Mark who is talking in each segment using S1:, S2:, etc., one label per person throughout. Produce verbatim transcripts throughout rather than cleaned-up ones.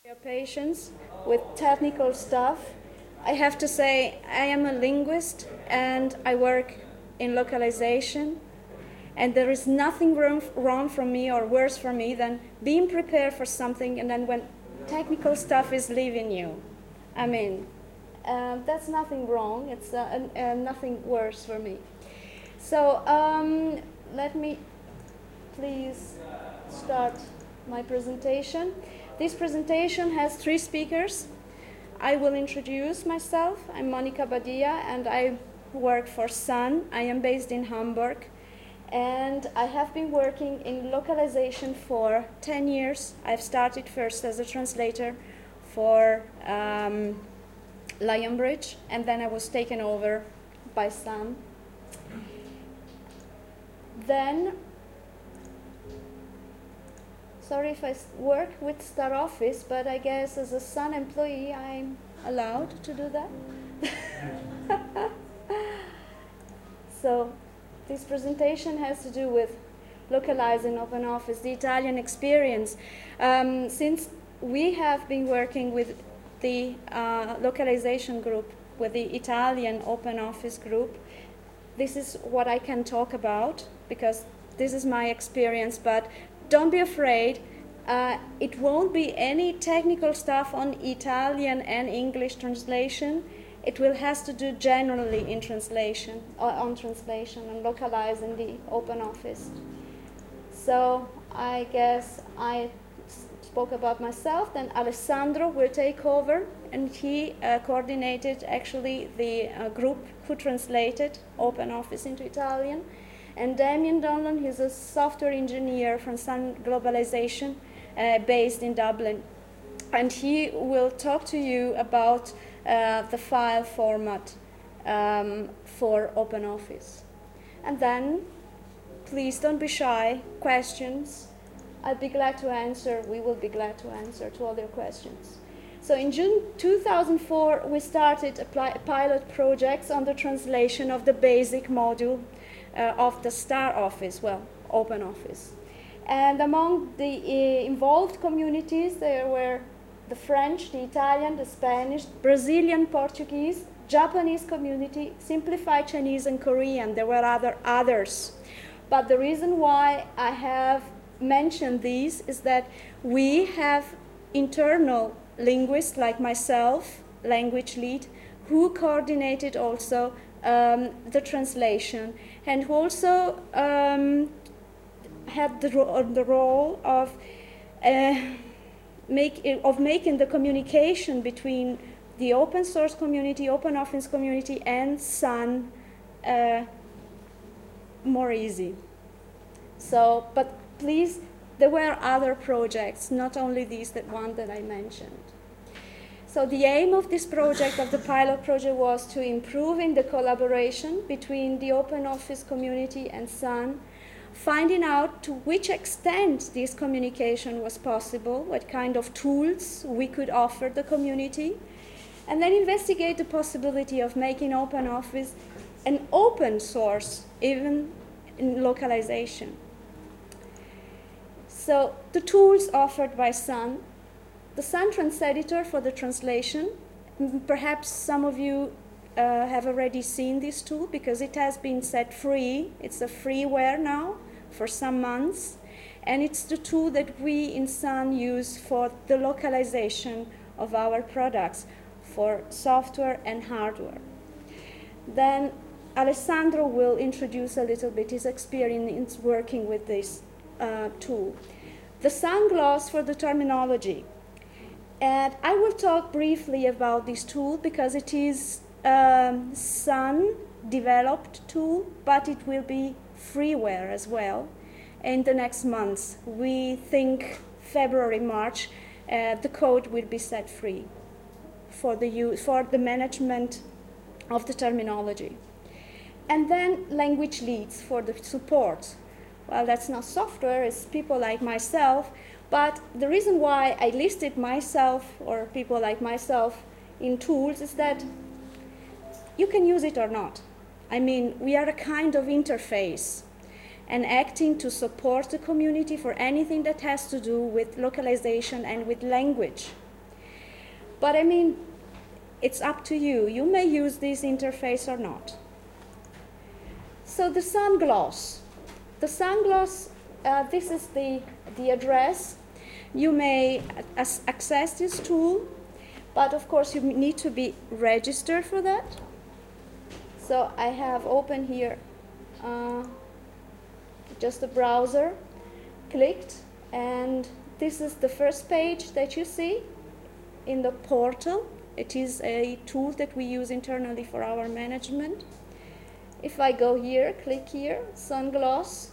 S1: Your patience with technical stuff. I have to say I am a linguist and I work in localization, and there is nothing wrong, wrong for me or worse for me than being prepared for something and then when technical stuff is leaving you. I mean, uh, that's nothing wrong. It's uh, uh, nothing worse for me. So um, let me please start my presentation. This presentation has three speakers. I will introduce myself. I'm Monica Badia and I work for Sun. I am based in Hamburg and I have been working in localization for ten years. I've started first as a translator for um, Lionbridge and then I was taken over by Sun. Then Sorry if I work with Star Office, but I guess as a Sun employee, I'm allowed to do that. So this presentation has to do with localizing OpenOffice, the Italian experience. Um, since we have been working with the uh, localization group, with the Italian OpenOffice group, this is what I can talk about, because this is my experience, but don't be afraid, uh, it won't be any technical stuff on Italian and English translation. It will has to do generally in translation, or on translation and localizing the OpenOffice. So I guess I spoke about myself, then Alessandro will take over, and he uh, coordinated actually the uh, group who translated OpenOffice into Italian. And Damien Donlan, he's a software engineer from Sun Globalization uh, based in Dublin. And he will talk to you about uh, the file format um, for OpenOffice. And then, please don't be shy, questions. I'd be glad to answer, we will be glad to answer to all your questions. So in June two thousand four, we started a pilot projects on the translation of the basic module Uh, of the Star Office, well, OpenOffice. And among the uh, involved communities, there were the French, the Italian, the Spanish, Brazilian, Portuguese, Japanese community, Simplified Chinese and Korean. There were other others. But the reason why I have mentioned these is that we have internal linguists like myself, language lead, who coordinated also Um, the translation, and who also um, had the, ro the role of, uh, make, of making the communication between the open source community, OpenOffice community, and Sun uh, more easy. So, but please, there were other projects, not only these that one that I mentioned. So the aim of this project, of the pilot project, was to improve in the collaboration between the OpenOffice community and Sun, finding out to which extent this communication was possible, what kind of tools we could offer the community, and then investigate the possibility of making OpenOffice an open source, even in localization. So the tools offered by Sun. The Sun Transeditor for the translation. Perhaps some of you uh, have already seen this tool because it has been set free. It's a freeware now for some months. And it's the tool that we in Sun use for the localization of our products, for software and hardware. Then Alessandro will introduce a little bit his experience working with this uh, tool. The Sun Gloss for the terminology. And I will talk briefly about this tool because it is a um, Sun-developed tool, but it will be freeware as well in the next months. We think February, March, uh, the code will be set free for the, use, for the management of the terminology. And then language leads for the support. Well, that's not software, it's people like myself. But the reason why I listed myself or people like myself in tools is that you can use it or not. I mean, we are a kind of interface and acting to support the community for anything that has to do with localization and with language. But I mean, it's up to you. You may use this interface or not. So the sungloss. The sungloss, uh, this is the, the address. You may as access this tool, but of course you need to be registered for that. So I have open here uh, just a browser, clicked, and this is the first page that you see in the portal. It is a tool that we use internally for our management. If I go here, click here, Sungloss,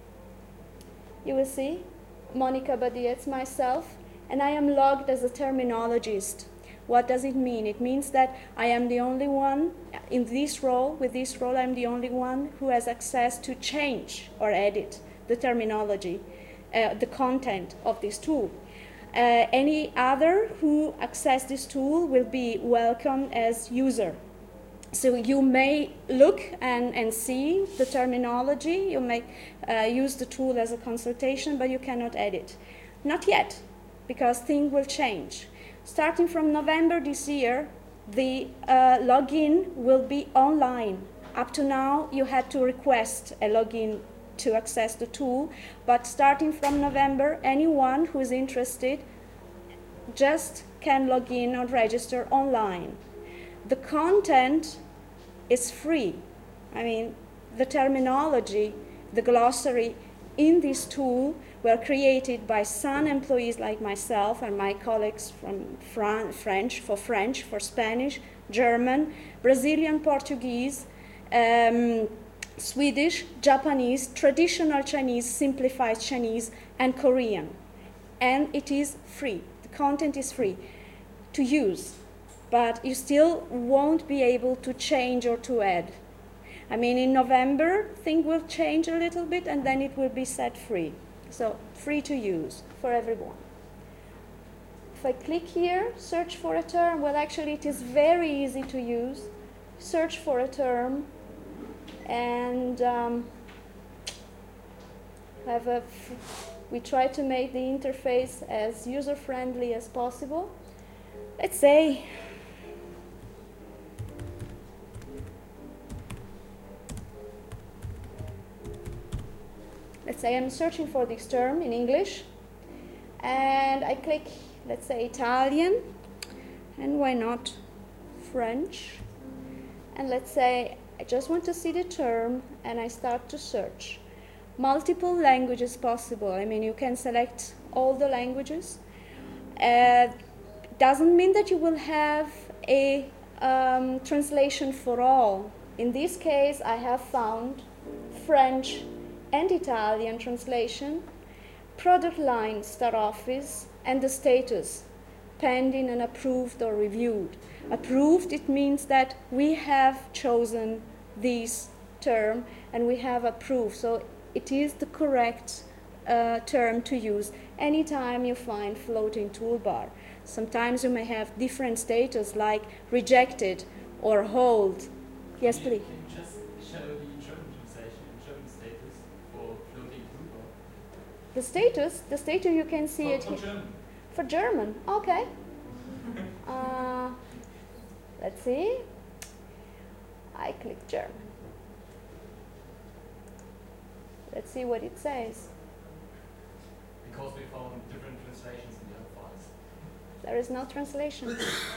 S1: you will see Monica Badia, it's myself, and I am logged as a terminologist. What does it mean? It means that I am the only one in this role, with this role I'm the only one who has access to change or edit the terminology, uh, the content of this tool. Uh, any other who access this tool will be welcomed as user. So you may look and, and see the terminology, you may uh, use the tool as a consultation, but you cannot edit. Not yet, because things will change. Starting from November this year, the uh, login will be online. Up to now, you had to request a login to access the tool, but starting from November, anyone who is interested just can log in or register online. The content is free. I mean, the terminology, the glossary in this tool were created by some employees like myself and my colleagues from Fran French, for French, for Spanish, German, Brazilian Portuguese, um, Swedish, Japanese, traditional Chinese, simplified Chinese, and Korean. And it is free. The content is free to use, but you still won't be able to change or to add. I mean, in November, things will change a little bit, and then it will be set free. So free to use for everyone. If I click here, search for a term, well, actually, it is very easy to use. Search for a term, and um, have a f we try to make the interface as user-friendly as possible. Let's say Let's say I'm searching for this term in English, and I click, let's say, Italian, and why not French? And let's say I just want to see the term, and I start to search. Multiple languages possible. I mean, you can select all the languages. Uh, doesn't mean that you will have a um, translation for all. In this case, I have found French and Italian translation, product line, Star Office, and the status, pending and approved or reviewed. Approved, it means that we have chosen this term and we have approved. So it is the correct uh, term to use anytime you find floating toolbar. Sometimes you may have different status like rejected or hold. Yes, please.
S2: Can you just show the German translation and German status for floating toolbar?
S1: The status, the status you can see
S2: for,
S1: it
S2: for
S1: here.
S2: German.
S1: For German, okay. uh, let's see. I click German. Let's see what it says.
S2: Because we found different translations in the other files.
S1: There is no translation.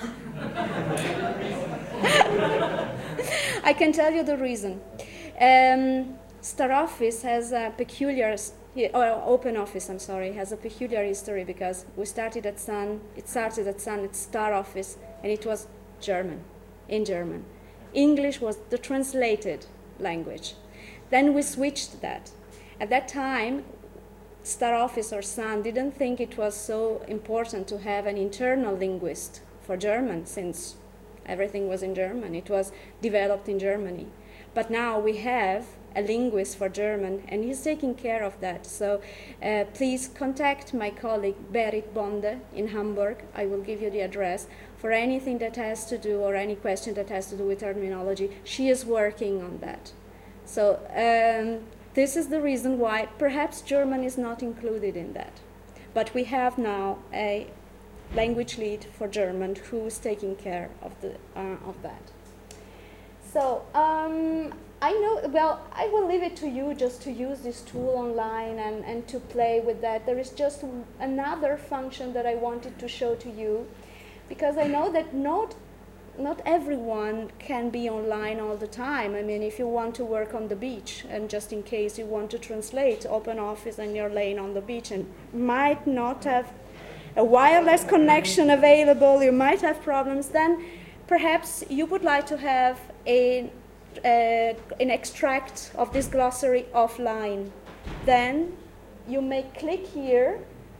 S1: I can tell you the reason. Um, Star Office has a peculiar, or Open Office, I'm sorry, has a peculiar history because we started at Sun, it started at Sun, it's Star Office, and it was German, in German. English was the translated language. Then we switched that. At that time, Star Office or Sun didn't think it was so important to have an internal linguist for German since everything was in German. It was developed in Germany. But now we have a linguist for German, and he's taking care of that. So uh, please contact my colleague Berit Bonde in Hamburg. I will give you the address for anything that has to do, or any question that has to do with terminology. She is working on that. So um, this is the reason why perhaps German is not included in that. But we have now a language lead for German who is taking care of, the, uh, of that. So um, I know, well, I will leave it to you just to use this tool online and, and to play with that. There is just another function that I wanted to show to you, because I know that not, not everyone can be online all the time. I mean, if you want to work on the beach, and just in case you want to translate OpenOffice and you're laying on the beach and might not have a wireless connection available, you might have problems, then perhaps you would like to have a, uh, an extract of this glossary offline. Then you may click here,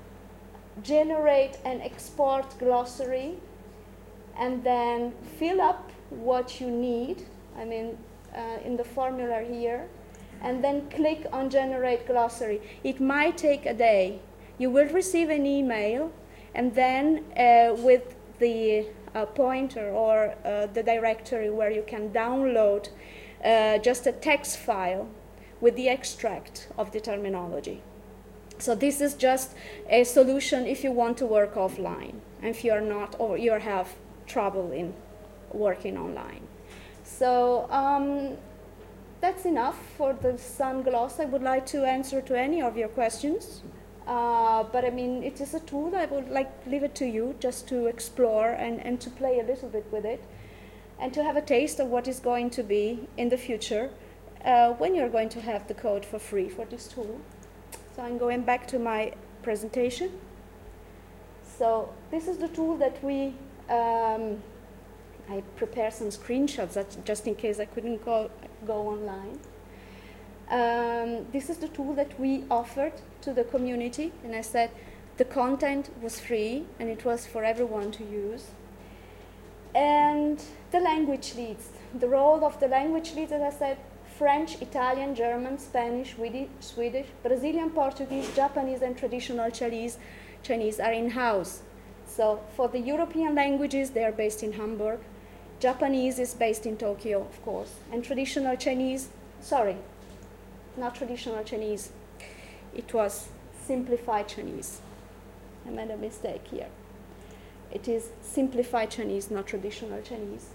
S1: generate and export glossary, and then fill up what you need, I mean, uh, in the formula here, and then click on generate glossary. It might take a day. You will receive an email, and then uh, with the uh, pointer or uh, the directory where you can download uh, just a text file with the extract of the terminology. So this is just a solution if you want to work offline, and if you're not, or you have trouble in working online. So um, that's enough for the Sun Gloss. I would like to answer to any of your questions. Uh, but I mean, it is a tool. I would like leave it to you just to explore and, and to play a little bit with it, and to have a taste of what is going to be in the future uh, when you're going to have the code for free for this tool. So I'm going back to my presentation. So this is the tool that we, um, I prepared some screenshots that just in case I couldn't go, go online. Um, this is the tool that we offered to the community, and I said the content was free and it was for everyone to use. And the language leads, the role of the language leads, as I said, French, Italian, German, Spanish, Swedish, Brazilian, Portuguese, Japanese, and traditional Chinese, Chinese are in-house. So for the European languages, they are based in Hamburg. Japanese is based in Tokyo, of course. And traditional Chinese, sorry, not traditional Chinese. It was simplified Chinese. I made a mistake here. It is simplified Chinese, not traditional Chinese.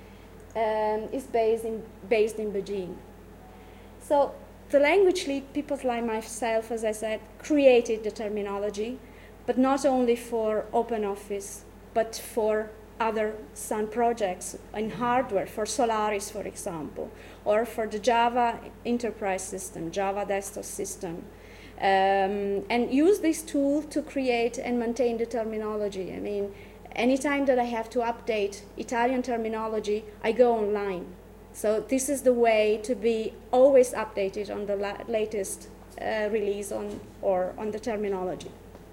S1: Um, is based in, based in Beijing. So the language lead, people like myself, as I said, created the terminology, but not only for OpenOffice, but for other Sun projects in hardware, for Solaris, for example, or for the Java enterprise system, Java desktop system, um, and use this tool to create and maintain the terminology. I mean, anytime that I have to update Italian terminology, I go online. So this is the way to be always updated on the la latest uh, release on, or on the terminology.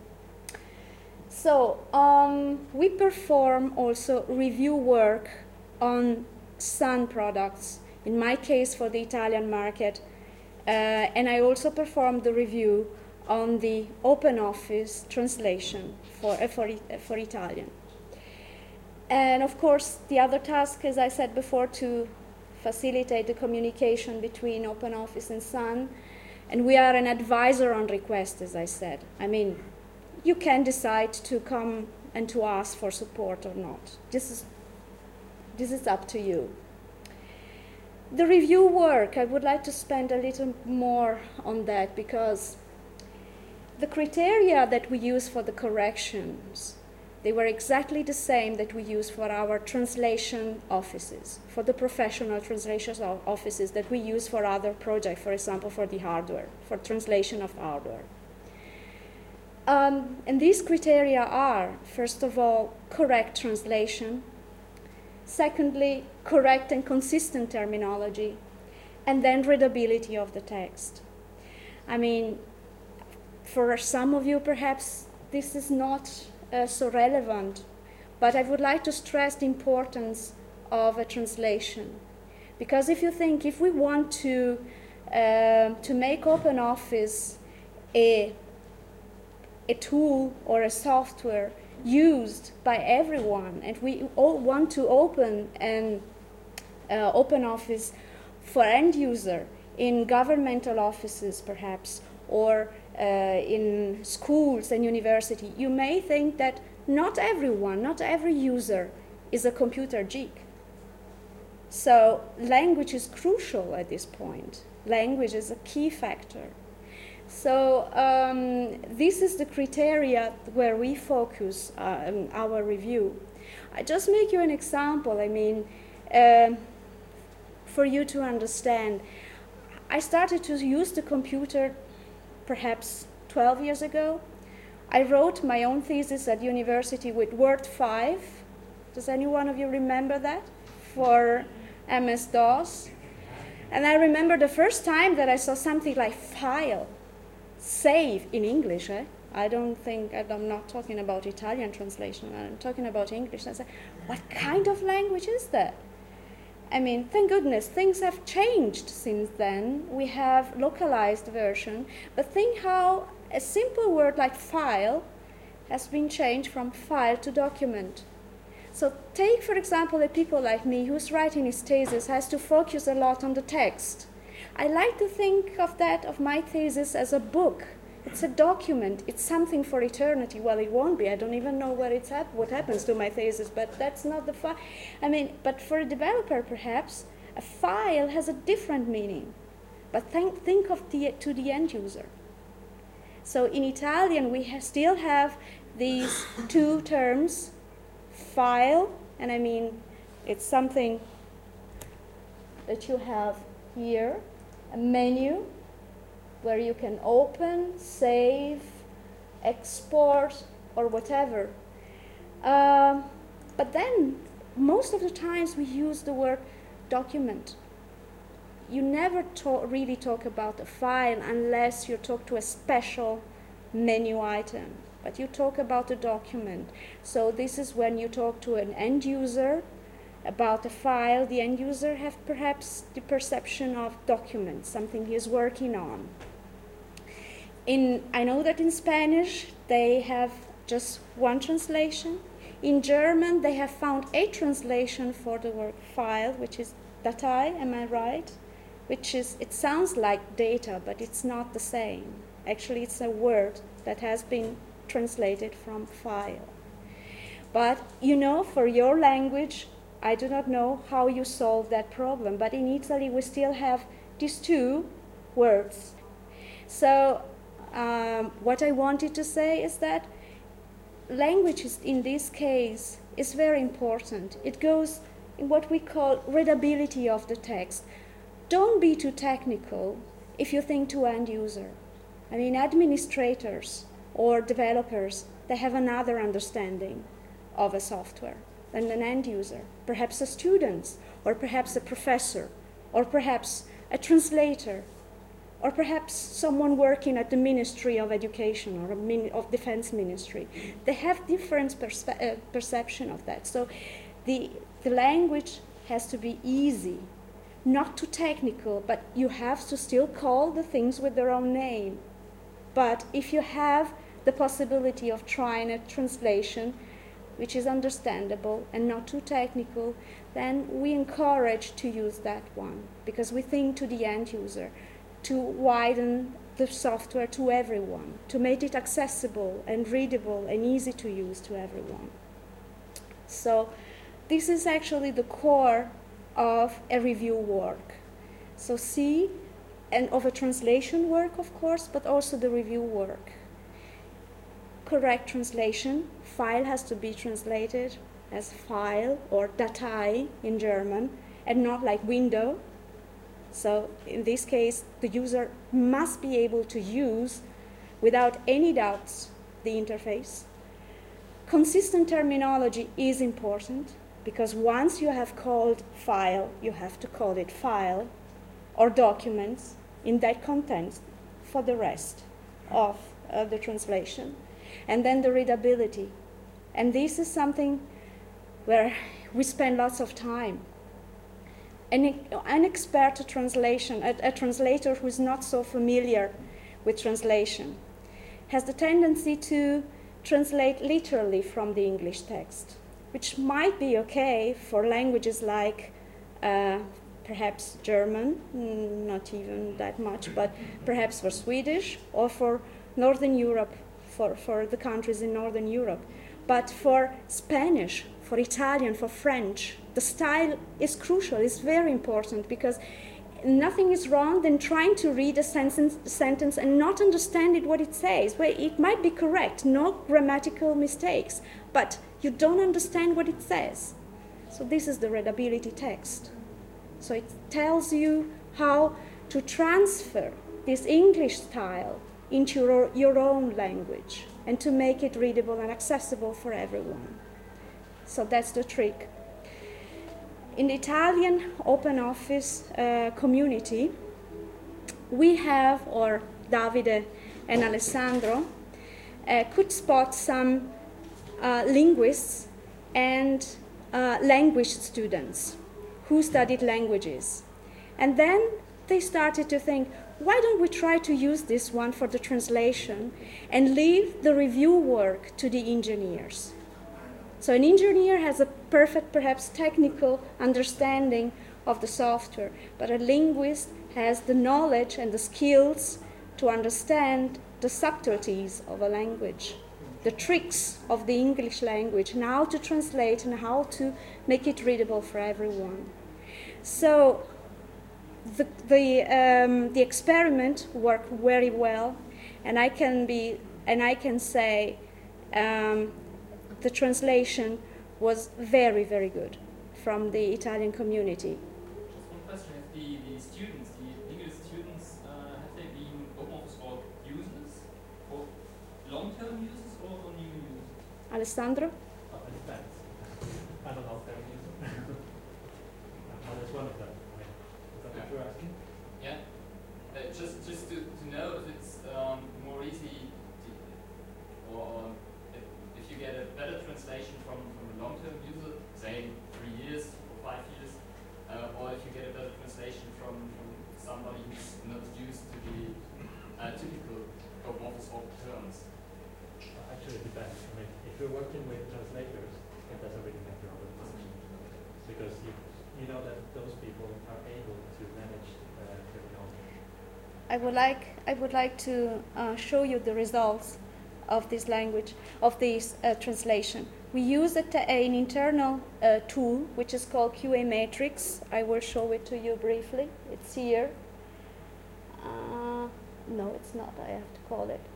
S1: So um, we perform also review work on Sun products, in my case for the Italian market, uh, and I also perform the review on the OpenOffice translation for, uh, for, uh, for Italian. And of course, the other task, as I said before, to facilitate the communication between OpenOffice and Sun. And we are an advisor on request, as I said. I mean, you can decide to come and to ask for support or not. This is, this is up to you. The review work, I would like to spend a little more on that, because the criteria that we use for the corrections, they were exactly the same that we use for our translation offices, for the professional translation offices that we use for other projects, for example, for the hardware, for translation of hardware. Um, and these criteria are, first of all, correct translation, secondly, correct and consistent terminology, and then readability of the text. I mean, for some of you, perhaps this is not Uh, so relevant, but I would like to stress the importance of a translation, because if you think, if we want to uh, to make OpenOffice a a tool or a software used by everyone, and we all want to open an uh, OpenOffice for end user in governmental offices, perhaps, or uh, in schools and university, you may think that not everyone, not every user is a computer geek. So language is crucial at this point. Language is a key factor. So um, this is the criteria where we focus uh, in our review. I just make you an example. I mean, uh, for you to understand, I started to use the computer perhaps twelve years ago. I wrote my own thesis at university with Word five. Does any one of you remember that? For M S DOS. And I remember the first time that I saw something like file, save in English. Eh? I don't think, I'm not talking about Italian translation, I'm talking about English. I said, what kind of language is that? I mean, thank goodness, things have changed since then. We have localized version, but think how a simple word like file has been changed from file to document. So take, for example, a people like me who's writing his thesis has to focus a lot on the text. I like to think of that, of my thesis, as a book. It's a document. It's something for eternity. Well, it won't be. I don't even know where it's at, what happens to my thesis, but that's not the file. I mean, but for a developer, perhaps, a file has a different meaning. But think, think of the, to the end user. So in Italian, we ha still have these two terms, file, and I mean, it's something that you have here, a menu where you can open, save, export, or whatever. Um, but then, most of the times we use the word document. You never talk, really talk about a file unless you talk to a special menu item. But you talk about a document. So this is when you talk to an end user about a file. The end user has perhaps the perception of document, something he is working on. In, I know that in Spanish they have just one translation. In German they have found a translation for the word file, which is Datei, am I right? Which is, it sounds like data, but it's not the same. Actually, it's a word that has been translated from file. But you know, for your language, I do not know how you solve that problem, but in Italy we still have these two words. So um, what I wanted to say is that language is, in this case, is very important. It goes in what we call readability of the text. Don't be too technical if you think to end user. I mean, administrators or developers, they have another understanding of a software than an end user. Perhaps a student, or perhaps a professor, or perhaps a translator, or perhaps someone working at the Ministry of Education or a min of Defense Ministry. They have different perspe uh, perception of that. So the, the language has to be easy, not too technical, but you have to still call the things with their own name. But if you have the possibility of trying a translation which is understandable and not too technical, then we encourage to use that one, because we think to the end user, to widen the software to everyone, to make it accessible and readable and easy to use to everyone. So this is actually the core of a review work. So see, and of a translation work, of course, but also the review work. Correct translation, file has to be translated as file or Datei in German, and not like window. So in this case, the user must be able to use, without any doubts, the interface. Consistent terminology is important, because once you have called file, you have to call it file or documents in that context for the rest of uh, the translation. And then the readability. And this is something where we spend lots of time. An, an expert translation, a, a translator who is not so familiar with translation, has the tendency to translate literally from the English text, which might be okay for languages like uh, perhaps German, not even that much, but perhaps for Swedish, or for Northern Europe, for, for the countries in Northern Europe. But for Spanish, for Italian, for French, the style is crucial, it's very important, because nothing is wrong than trying to read a sentence, sentence and not understand it, what it says. Well, it might be correct, no grammatical mistakes, but you don't understand what it says. So this is the readability text. So it tells you how to transfer this English style into your, your own language and to make it readable and accessible for everyone. So that's the trick. In the Italian OpenOffice uh, community, we have, or Davide and Alessandro, uh, could spot some uh, linguists and uh, language students who studied languages. And then they started to think, why don't we try to use this one for the translation and leave the review work to the engineers? So an engineer has a perfect, perhaps technical understanding of the software, but a linguist has the knowledge and the skills to understand the subtleties of a language, the tricks of the English language, and how to translate and how to make it readable for everyone. So the, the, um, the experiment worked very well, and I can, be, and I can say um, the translation was very, very good from the Italian community.
S2: Just one question: if the, the students, the English students, uh, have they been OpenOffice org users, or long-term users, or, or new users?
S1: Alessandro?
S3: Oh, it depends. I'm a long-term user. I was one of them. I mean, is that what you're asking?
S2: Yeah. Uh, just just to, to know if it's um, more easy, to, or if, if you get a better translation from, from a long-term user, say three years or five years, uh, or if you get a better translation from, from somebody who's not used to the uh, typical OpenOffice org terms.
S3: Uh, Actually, it depends. I mean, if you're working with translators, it doesn't really matter all that much, because you, you know that those people are able to manage uh, terminology.
S1: I would like, I would like to uh, show you the results of this language, of this uh, translation. We use a an internal uh, tool which is called Q A Matrix. I will show it to you briefly. It's here. Uh, no, it's not. I have to call it.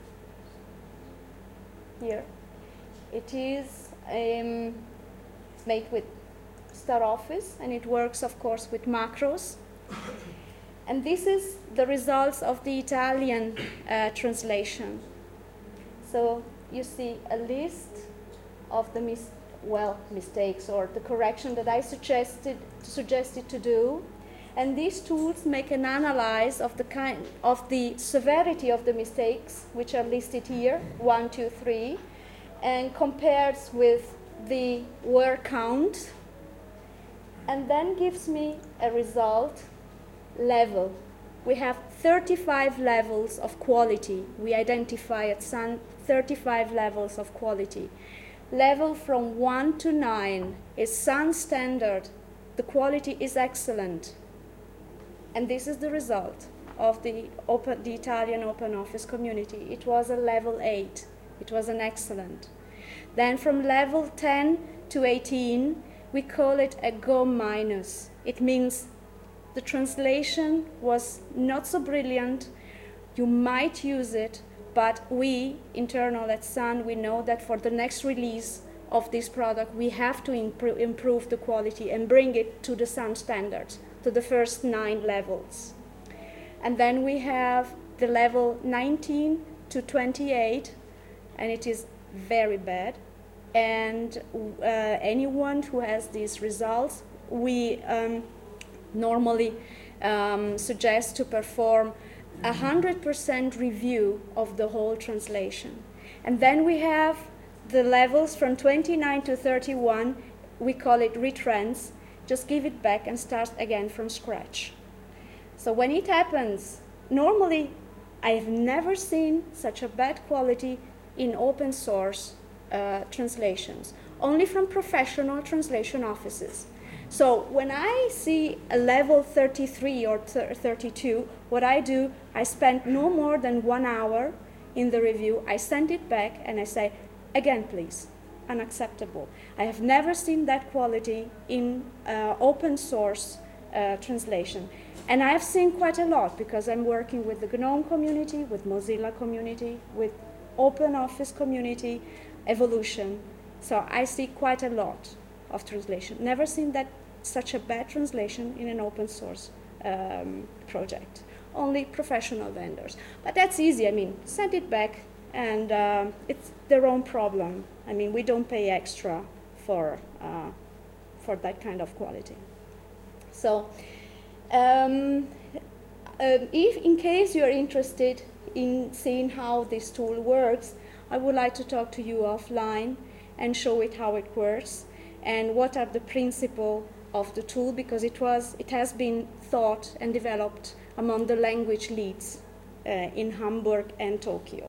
S1: Here. It is um, made with StarOffice, and it works, of course, with macros. And this is the results of the Italian uh, translation. So you see a list of the mis well mistakes or the correction that I suggested suggested to do, and these tools make an analysis of the kind of the severity of the mistakes, which are listed here, one, two, three, and compares with the word count, and then gives me a result level. We have thirty-five levels of quality. We identify at some thirty-five levels of quality. Level from one to nine is Sun standard. The quality is excellent. And this is the result of the, open, the Italian OpenOffice community. It was a level eight. It was an excellent. Then from level ten to eighteen, we call it a Go minus. It means the translation was not so brilliant. You might use it, but we, internal at Sun, we know that for the next release of this product, we have to impro improve the quality and bring it to the Sun standards, to the first nine levels. And then we have the level nineteen to twenty-eight, and it is very bad. And uh, anyone who has these results, we um, normally um, suggest to perform a one hundred percent review of the whole translation. And then we have the levels from twenty-nine to thirty-one, we call it retrans. Just give it back and start again from scratch. So when it happens, normally I've never seen such a bad quality in open source uh, translations, only from professional translation offices. So when I see a level thirty-three or thirty-two, what I do, I spend no more than one hour in the review, I send it back and I say, again, please, unacceptable. I have never seen that quality in uh, open source uh, translation. And I've seen quite a lot because I'm working with the GNOME community, with Mozilla community, with OpenOffice community, Evolution. So I see quite a lot of translation. Never seen that such a bad translation in an open source um, project. Only professional vendors. But that's easy. I mean, send it back and uh, it's their own problem. I mean, we don't pay extra for, uh, for that kind of quality. So, um, uh, if in case you're interested in seeing how this tool works, I would like to talk to you offline and show it how it works and what are the principles of the tool, because it was, it has been thought and developed among the language leads uh, in Hamburg and Tokyo.